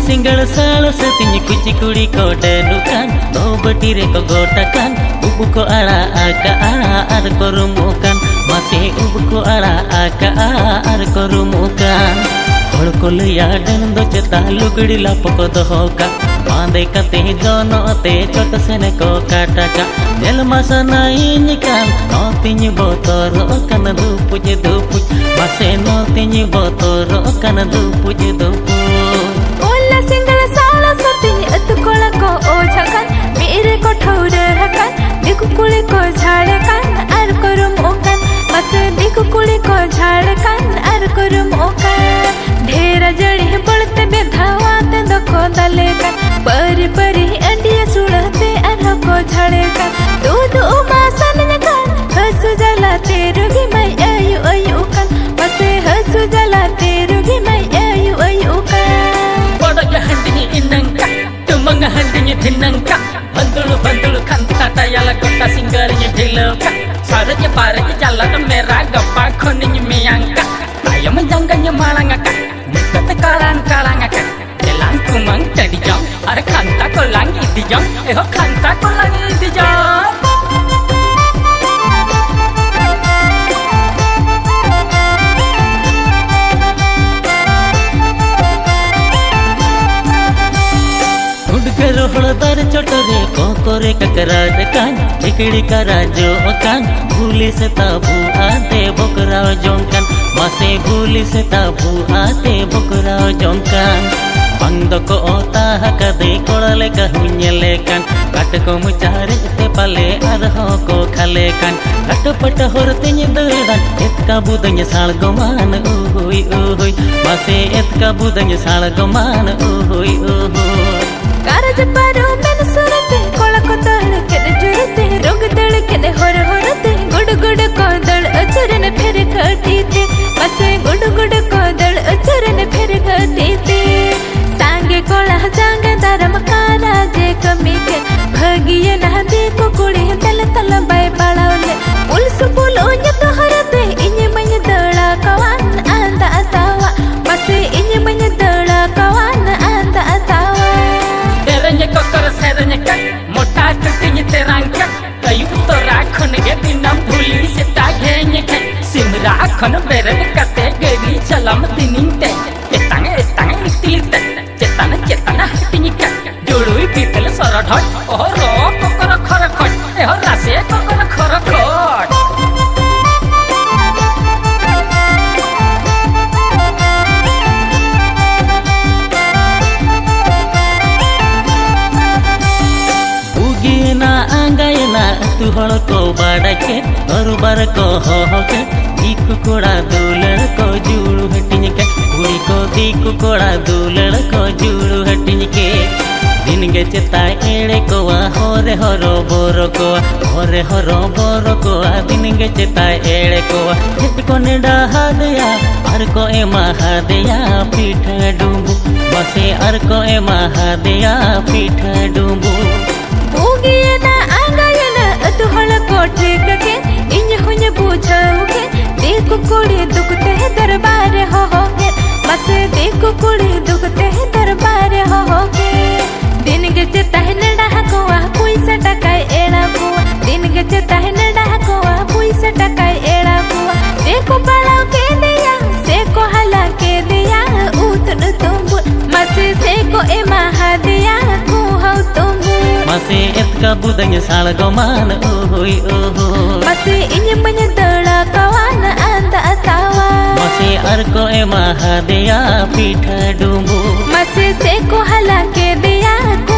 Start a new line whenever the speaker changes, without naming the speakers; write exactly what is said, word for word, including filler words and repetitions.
single salah setinya kuci kuri ko denukan no betire ko gotakan ubu ko ala aka ar ko rumukan masih ubu ko ala aka ar ko rumukan hol ko liya dan do ceta lugdi lapko dohoka बांधे कते दोनों ते चोट सेने को काटाका जल मसना इनिकान नौतिनी बोतोरो कन दुपुज दुपुज बसे नौतिनी बोतोरो कन दुपुज दुपुज
ओला सिंगल साला सतिनी अतकोला को ओझाकन मेरे को ठौरे हकन दिकु कुली को झाड़े कन अर करुम ओकन बसे दिकु कुली को झाड़े कन अर करुम ओकन ढेरा जड़ी बढ़ते बेधावाते दखो दले कन परी परी अंडिया सुड़ते अरह को झाड़े कन दूध उमासन कन हसु जला तेरुगी मैं आयु आयु कन बसे हसु जला तेरुगी मैं आयु आयु कन
बड़ा हंडिनी इनंका तुमंग हंडिनी धिनंका बंदुलु बंदुलु खंता तयाला कोटा सिंगरिनी ढिलका सारज पारज जाला तो मेरा गप्पा खोनिनी मियांका ayam menjangannya malangaka kata kalang kalangaka jalan kumang jadi jam ada kanta kolang di jam eh kanta kolang di jam
हड़दर चोटरे कोकोरे ककराज कान इकड़ी कराजो कान भूली से ताबू आते बोकराव जोंकान मासे भूली से ताबू आते बोकराव जोंकान बंद को ओता हकदे कोड़ले कहुन्यले कान कट को मुचारे ते पले अरहो को खले कान कटपट होरतिनी दड़ान एतका बुदन्य साल गोमान ओहोई ओहोई मासे एतका बुदन्य साल गोमान ओहोई ओहोई
कारज पारो मन सुरते कोला को दल के जुरते रोग दल के होर होरते गुड गुड को दल अचरन फिर घटीते बसे गुड गुड को दल अचरन फिर घटीते सांगे कोला जांग धर्म कारा जे कमी के भगिए ना देखो कुड़ी तल तल बाय बाळवले पुलिस पुलो न्य तो हरते इने मन दळा कवान आंदा अतावा बसे इने मन दळा कवान आंदा अतावा
Serenya kokor serenya kan mota cutinya terangkat kayu to rakhon ge dinam bhuli se taghenya kan simra khon beren kate geri chalam dininte etang etang itilite cetana cetana tinika jolui pitel saradhoi oh ro kokor khor khot eh rase kokor khor khot तू हड़ को बाड़ा के और बार को हो हो के दीकु कोड़ा दूलड़ को जुड़ू हटिन के बुड़ी को दीकु कोड़ा दूलड़ को जुड़ू हटिन के दिन के चेता एड़े को होरे हरो बोरो को होरे हरो बोरो को दिन के चेता एड़े को हित को नेडा हादया अर को एमा हादया पीठ डूबू बसे अर को एमा हादया पीठ डूबू
भूगिए ना आंगायना तू हड़ कोठे के इन हुन पूछोगे देखो कुड़ी दुखते है दरबार हो होगे बस देखो कुड़ी दुखते है दरबार हो होगे दिन के चेता है नडा कोआ पैसा टका एड़ा कोआ दिन के चेता है नडा कोआ पैसा टका एड़ा कोआ देखो बड़ा के दिया से को हला के दिया उतन तुम मसे से को ए महादिया को हो तुम
मसे एतका बुदन्य साल गोमान ओहोई ओहोई
मसे इन्य मन दड़ा कवान आंदा अतावा
मसे अर को ए महादिया पीठ डूबू
मसे से को हला के दिया